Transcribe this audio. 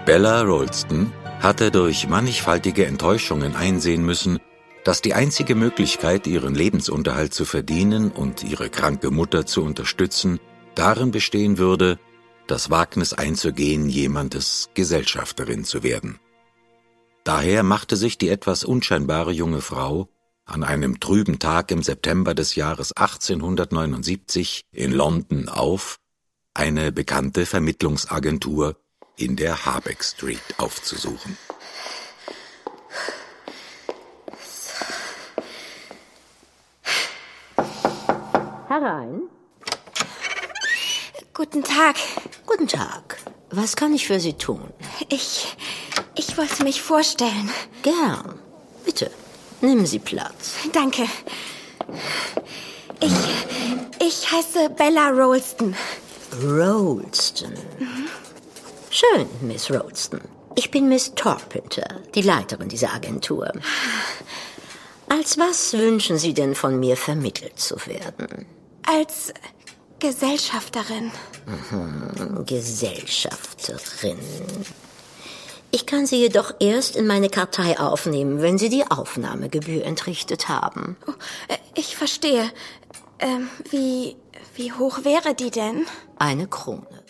Bella Rolston hatte durch mannigfaltige Enttäuschungen einsehen müssen, dass die einzige Möglichkeit, ihren Lebensunterhalt zu verdienen und ihre kranke Mutter zu unterstützen, darin bestehen würde, das Wagnis einzugehen, jemandes Gesellschafterin zu werden. Daher machte sich die etwas unscheinbare junge Frau an einem trüben Tag im September des Jahres 1879 in London auf, eine bekannte Vermittlungsagentur in der Habeck Street aufzusuchen. Herein. Guten Tag. Guten Tag. Was kann ich für Sie tun? Ich wollte mich vorstellen. Gern. Bitte, nehmen Sie Platz. Danke. Ich heiße Bella Rolston. Rolston. Schön, Miss Rolston. Ich bin Miss Torpinter, die Leiterin dieser Agentur. Als was wünschen Sie denn von mir vermittelt zu werden? Als Gesellschafterin. Gesellschafterin. Ich kann Sie jedoch erst in meine Kartei aufnehmen, wenn Sie die Aufnahmegebühr entrichtet haben. Oh, ich verstehe. Wie hoch wäre die denn? 1 Krone.